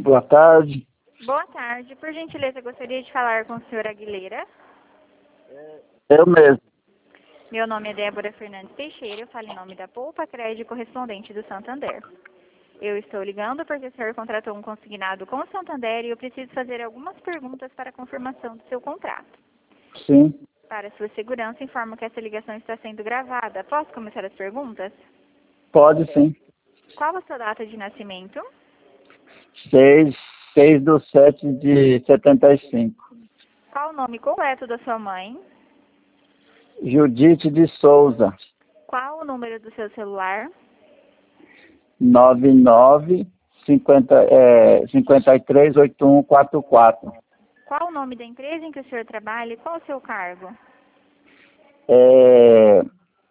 Boa tarde. Boa tarde. Por gentileza, gostaria de falar com o senhor Aguilera. Eu mesmo. Meu nome é Débora Fernandes Teixeira, eu falo em nome da Poupa Crédito Correspondente do Santander. Eu estou ligando porque o senhor contratou um consignado com o Santander e eu preciso fazer algumas perguntas para a confirmação do seu contrato. Sim, Para sua segurança, informo que essa ligação está sendo gravada. Posso começar as perguntas? pode sim. Qual a sua data de nascimento? 6/7/75. Qual o nome completo da sua mãe? Judite de Souza. Qual o número do seu celular? 538144. Qual o nome da empresa em que o senhor trabalha e qual o seu cargo? É,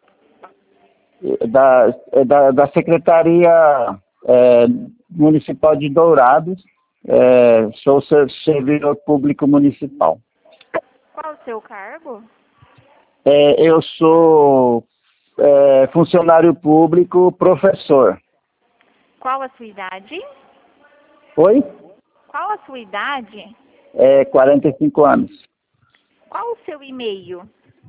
da Secretaria Municipal de Dourados. Sou servidor público municipal. Qual o seu cargo? Eu sou funcionário público, professor. Qual a sua idade? Oi? Qual a sua idade? 45 anos. Qual o seu e-mail?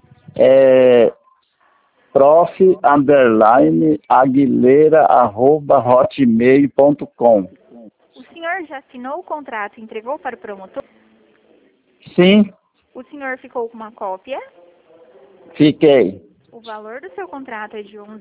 prof_aguilera@hotmail.com. O senhor já assinou o contrato e entregou para o promotor? Sim, O senhor ficou com uma cópia? fiquei. O valor do seu contrato é de R$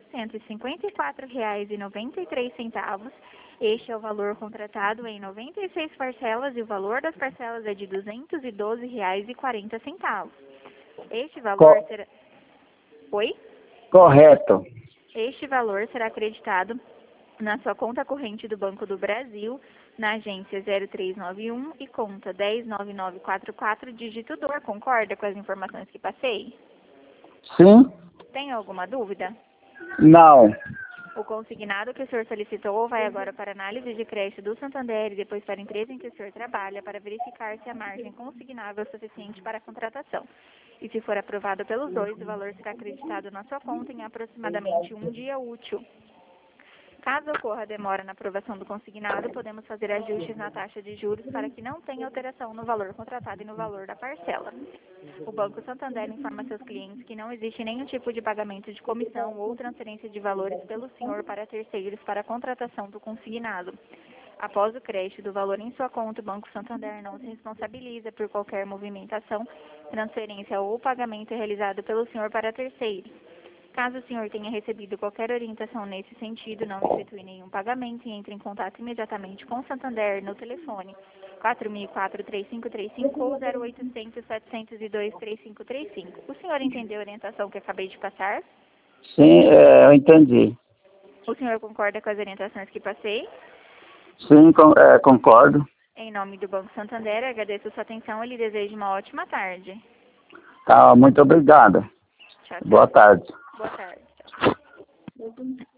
11.154,93. Este é o valor contratado em 96 parcelas e o valor das parcelas é de R$ 212,40. Este valor será... Oi? Correto. Este valor será acreditado na sua conta corrente do Banco do Brasil, na agência 0391 e conta 109944, dígito DOR. Concorda com as informações que passei? Sim? Tem alguma dúvida? Não. O consignado que o senhor solicitou vai agora para análise de crédito do Santander e depois para a empresa em que o senhor trabalha para verificar se a margem consignável é suficiente para a contratação. E se for aprovado pelos dois, o valor será acreditado na sua conta em aproximadamente um dia útil. Caso ocorra demora na aprovação do consignado, podemos fazer ajustes na taxa de juros para que não tenha alteração no valor contratado e no valor da parcela. O Banco Santander informa seus clientes que não existe nenhum tipo de pagamento de comissão ou transferência de valores pelo senhor para terceiros para a contratação do consignado. Após o crédito do valor em sua conta, o Banco Santander não se responsabiliza por qualquer movimentação, transferência ou pagamento realizado pelo senhor para terceiros. Caso o senhor tenha recebido qualquer orientação nesse sentido, não efetue nenhum pagamento e entre em contato imediatamente com o Santander no telefone 4004-3535 ou 0800-702-3535. O senhor entendeu a orientação que acabei de passar? Sim, eu entendi. O senhor concorda com as orientações que passei? Sim, concordo. Em nome do Banco Santander, agradeço sua atenção e lhe desejo uma ótima tarde. Tá, muito obrigada. Tchau, tchau. Boa tarde. Boa tarde.